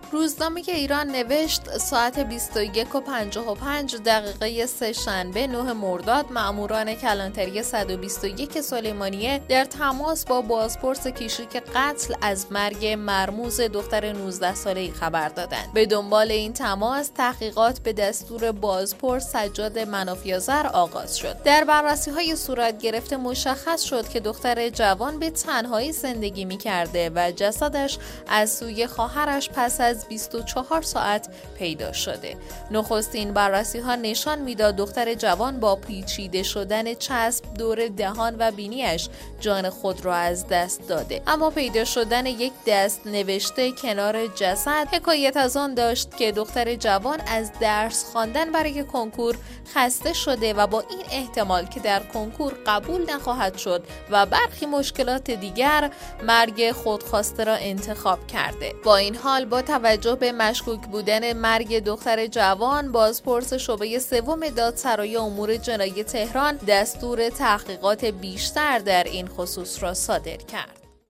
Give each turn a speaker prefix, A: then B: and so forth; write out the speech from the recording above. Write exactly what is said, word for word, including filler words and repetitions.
A: روزنامه ایران نوشت ساعت بیست و یک و پنجاه و پنج دقیقه سه‌شنبه نه مرداد مأموران کلانتری صد و بیست و یک سلیمانیه در تماس با بازپرس کیشیک قتل از مرگ مرموز دختر نوزده ساله‌ای خبر دادند. به دنبال این تماس تحقیقات به دستور بازپرس سجاد منافی‌آذر آغاز شد. در بررسی‌های صورت گرفته مشخص شد که دختر جوان به تنهایی زندگی می‌کرده و جسدش از سوی خواهرش پس از بیست و چهار ساعت پیدا شده. نخستین بررسی‌ها نشان میداد دختر جوان با پیچیده شدن چسب دور دهان و بینیش جان خود را از دست داده. اما پیدا شدن یک دست نوشته کنار جسد حکایت از آن داشت که دختر جوان از درس خواندن برای کنکور خسته شده و با این احتمال که در کنکور قبول نخواهد شد و برخی مشکلات دیگر مرگ خودخواسته را انتخاب کرده. با این حال با توجه به مشکوک بودن مرگ دختر جوان، بازپرس شعبه سوم دادسرای امور جنایی تهران دستور تحقیقات بیشتر در این خصوص را صادر کرد.